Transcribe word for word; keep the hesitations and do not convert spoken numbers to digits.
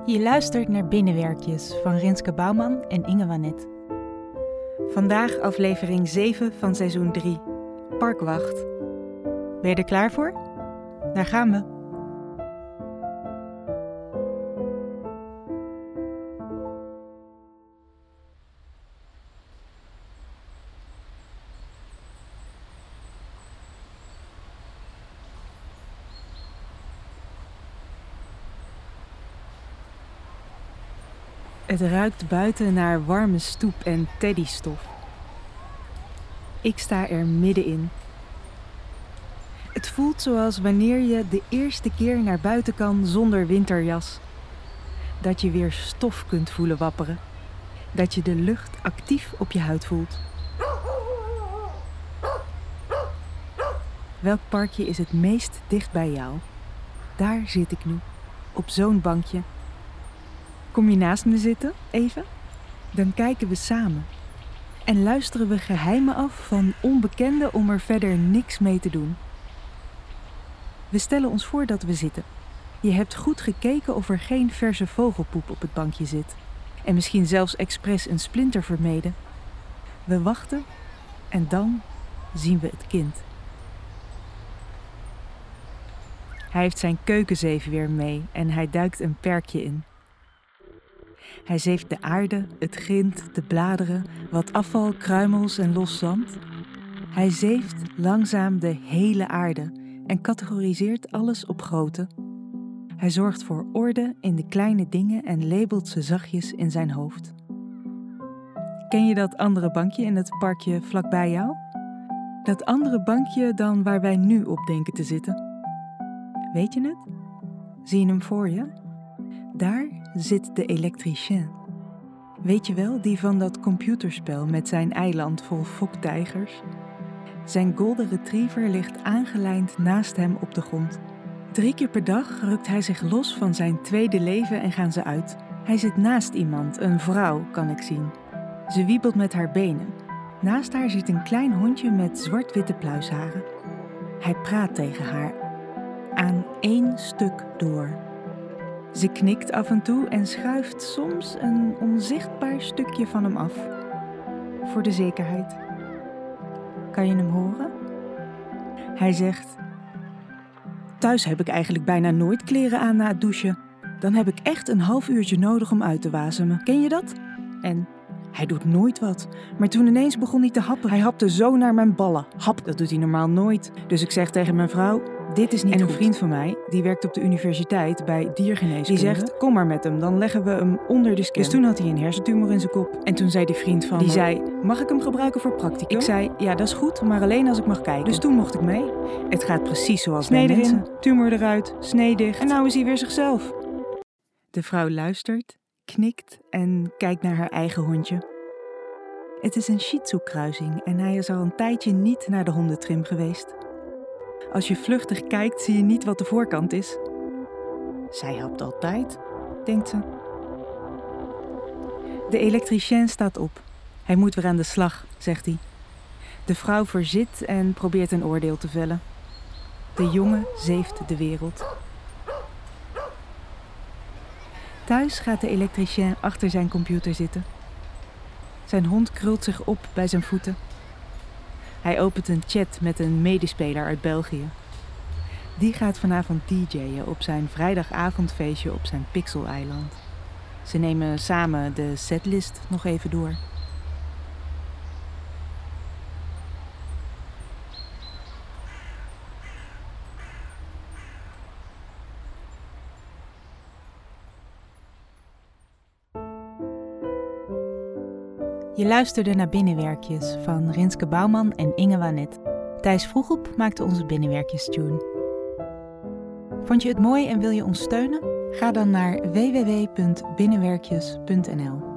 Je luistert naar Binnenwerkjes van Rinske Bouwman en Inge Wanet. Vandaag aflevering zeven van seizoen drie, Parkwacht. Ben je er klaar voor? Daar gaan we. Het ruikt buiten naar warme stoep en teddystof. Ik sta er middenin. Het voelt zoals wanneer je de eerste keer naar buiten kan zonder winterjas. Dat je weer stof kunt voelen wapperen. Dat je de lucht actief op je huid voelt. Welk parkje is het meest dicht bij jou? Daar zit ik nu, op zo'n bankje. Kom je naast me zitten, even? Dan kijken we samen. En luisteren we geheimen af van onbekenden om er verder niks mee te doen. We stellen ons voor dat we zitten. Je hebt goed gekeken of er geen verse vogelpoep op het bankje zit. En misschien zelfs expres een splinter vermeden. We wachten en dan zien we het kind. Hij heeft zijn keukenzeef weer mee en hij duikt een perkje in. Hij zeeft de aarde, het grind, de bladeren, wat afval, kruimels en los zand. Hij zeeft langzaam de hele aarde en categoriseert alles op grootte. Hij zorgt voor orde in de kleine dingen en labelt ze zachtjes in zijn hoofd. Ken je dat andere bankje in het parkje vlakbij jou? Dat andere bankje dan waar wij nu op denken te zitten. Weet je het? Zie je hem voor je? Daar zit de elektricien. Weet je wel, die van dat computerspel met zijn eiland vol foktijgers? Zijn golden retriever ligt aangelijnd naast hem op de grond. Drie keer per dag rukt hij zich los van zijn tweede leven en gaan ze uit. Hij zit naast iemand, een vrouw, kan ik zien. Ze wiebelt met haar benen. Naast haar zit een klein hondje met zwart-witte pluisharen. Hij praat tegen haar. Aan één stuk door. Ze knikt af en toe en schuift soms een onzichtbaar stukje van hem af. Voor de zekerheid. Kan je hem horen? Hij zegt: thuis heb ik eigenlijk bijna nooit kleren aan na het douchen. Dan heb ik echt een half uurtje nodig om uit te wasemen. Ken je dat? En hij doet nooit wat. Maar toen ineens begon hij te happen. Hij hapte zo naar mijn ballen. Hap, dat doet hij normaal nooit. Dus ik zeg tegen mijn vrouw: dit is niet goed. En een vriend van mij, die werkt op de universiteit bij diergeneeskunde, die zegt: kom maar met hem, dan leggen we hem onder de scan. Dus toen had hij een hersentumor in zijn kop. En toen zei die vriend van die me, zei: mag ik hem gebruiken voor practicum? Ik zei: ja, dat is goed, maar alleen als ik mag kijken. Dus toen mocht ik mee. Het gaat precies zoals snee erin, mensen. Tumor eruit, snee dicht. En nou is hij weer zichzelf. De vrouw luistert, knikt en kijkt naar haar eigen hondje. Het is een Shih Tzu-kruising en hij is al een tijdje niet naar de hondentrim geweest. Als je vluchtig kijkt, zie je niet wat de voorkant is. Zij hapt altijd, denkt ze. De elektricien staat op. Hij moet weer aan de slag, zegt hij. De vrouw verzit en probeert een oordeel te vellen. De jongen zeeft de wereld. Thuis gaat de elektricien achter zijn computer zitten. Zijn hond krult zich op bij zijn voeten. Hij opent een chat met een medespeler uit België. Die gaat vanavond dj'en op zijn vrijdagavondfeestje op zijn Pixel-eiland. Ze nemen samen de setlist nog even door. Je luisterde naar Binnenwerkjes van Rinske Bouwman en Inge Wanet. Thijs Vroegop maakte onze Binnenwerkjes-tune. Vond je het mooi en wil je ons steunen? Ga dan naar w w w punt binnenwerkjes punt n l.